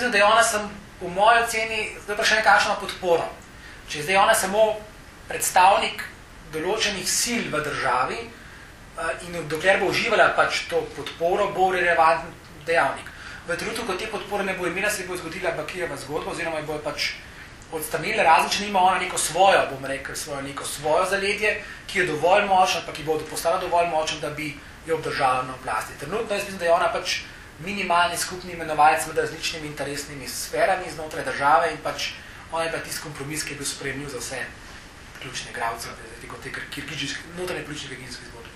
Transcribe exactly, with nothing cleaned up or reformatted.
mislim, da je ona sem v moji oceni, zdaj pa še nekakšno podporo. Če je zdaj ona samo predstavnik določenih sil v državi in dokler bo uživala pač to podporo, bo relevantni dejavnik. V trenutku, ko te podpore ne bo imela, se bo zgodila Bakijeva zgodba, oziroma bo pač odstranila različno, ima ona neko svojo, bom rekel, svojo, neko svojo zaledje, ki je dovolj močna, pa ki bo postala dovolj močna, da bi jo obdržala na oblasti. Trenutno jaz mislim, da je ona pač minimalni skupni imenovalec med različnimi interesnimi sferami znotraj države in pač ona je bila tisti kompromis, ki je bil sprejemljiv za vse ključne igralce, te notranje politične kirgijske zgodbe.